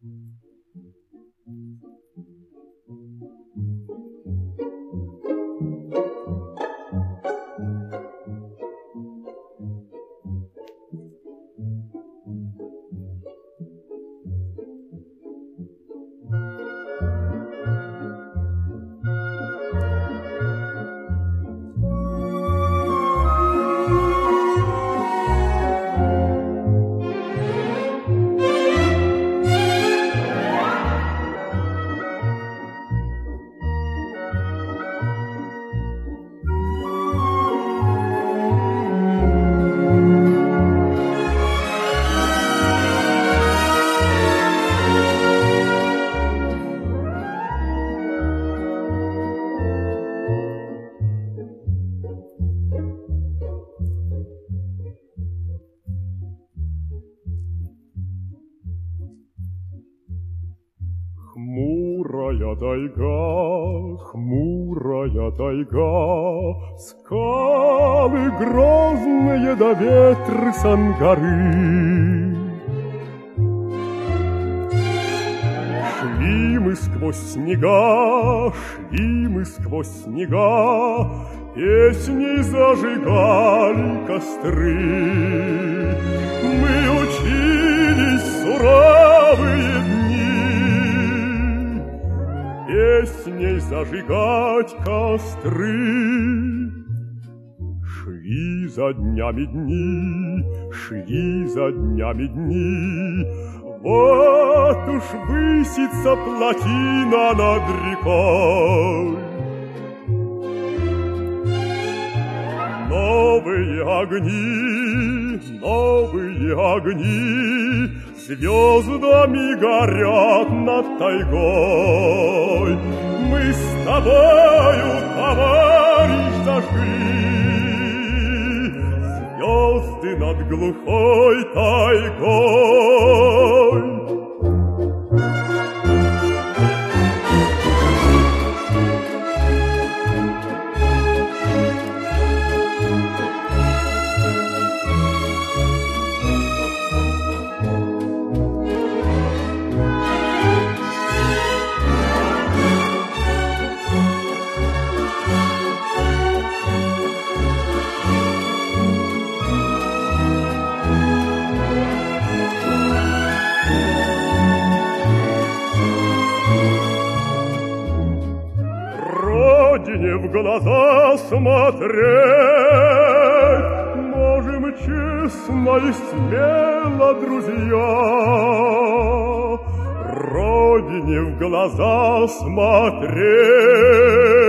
Хмурая тайга, скалы грозные да ветры с ангары. Шли мы сквозь снега, песней зажигали костры. Мы учились суровые дни песней зажигать костры. Шли за днями дни, вот уж высится плотина над рекой. Новые огни звездами горят над тайгой. Мы с тобою, товарищ, зажгли звезды над глухой тайгой. Родине в глаза смотреть можем честно и смело, друзья. Родине в глаза смотреть